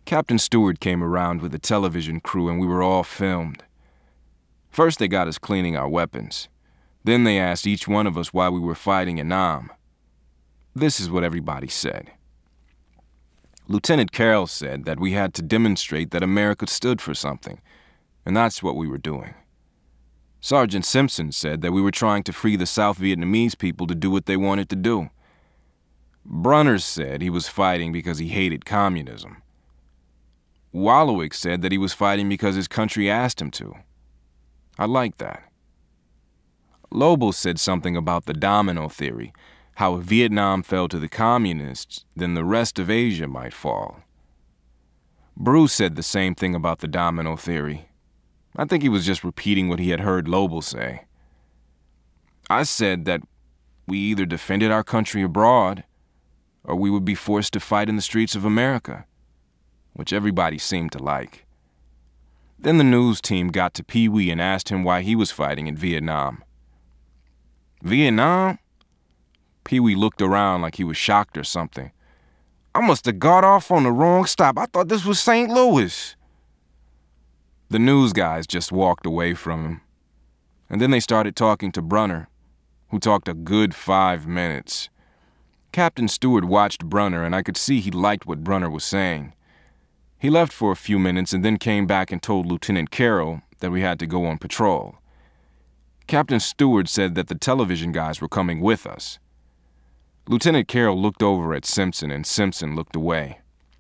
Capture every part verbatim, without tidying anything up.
Captain Stewart came around with a television crew and we were all filmed. First they got us cleaning our weapons. Then they asked each one of us why we were fighting in Nam. This is what everybody said. Lieutenant Carroll said that we had to demonstrate that America stood for something, and that's what we were doing. Sergeant Simpson said that we were trying to free the South Vietnamese people to do what they wanted to do. Brunner said he was fighting because he hated communism. Wallowik said that he was fighting because his country asked him to. I like that. Lobo said something about the domino theory, how if Vietnam fell to the communists, then the rest of Asia might fall. Bruce said the same thing about the domino theory. I think he was just repeating what he had heard Lobo say. I said that we either defended our country abroad, or we would be forced to fight in the streets of America, which everybody seemed to like. Then the news team got to Pee Wee and asked him why he was fighting in Vietnam. Vietnam? Pee Wee looked around like he was shocked or something. I must have got off on the wrong stop. I thought this was Saint Louis. The news guys just walked away from him. And then they started talking to Brunner, who talked a good five minutes. Captain Stewart watched Brunner, and I could see he liked what Brunner was saying. He left for a few minutes and then came back and told Lieutenant Carroll that we had to go on patrol. Captain Stewart said that the television guys were coming with us. Lieutenant Carroll looked over at Simpson, and Simpson looked away.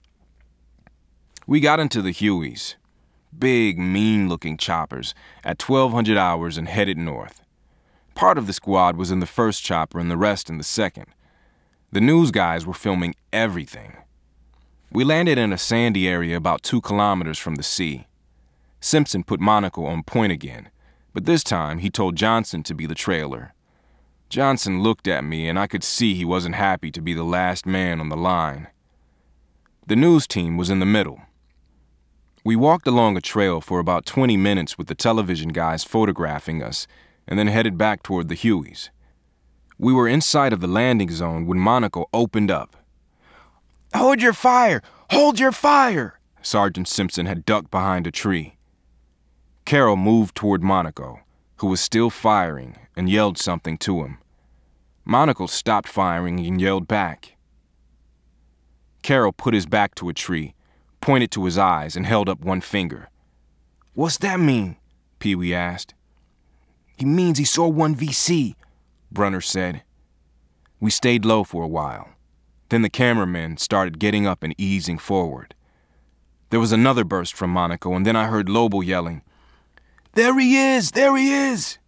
We got into the Hueys, big, mean-looking choppers, at twelve hundred hours and headed north. Part of the squad was in the first chopper and the rest in the second. The news guys were filming everything. We landed in a sandy area about two kilometers from the sea. Simpson put Monaco on point again, but this time he told Johnson to be the trailer. Johnson looked at me, and I could see he wasn't happy to be the last man on the line. The news team was in the middle. We walked along a trail for about twenty minutes with the television guys photographing us, and then headed back toward the Hueys. We were inside of the landing zone when Monaco opened up. "Hold your fire! Hold your fire!" Sergeant Simpson had ducked behind a tree. Carroll moved toward Monaco, who was still firing, and yelled something to him. Monaco stopped firing and yelled back. Carroll put his back to a tree, pointed to his eyes, and held up one finger. "What's that mean?" Pee Wee asked. "He means he saw one V C, Brunner said. We stayed low for a while. Then the cameramen started getting up and easing forward. There was another burst from Monaco, and then I heard Lobo yelling, "There he is! There he is!"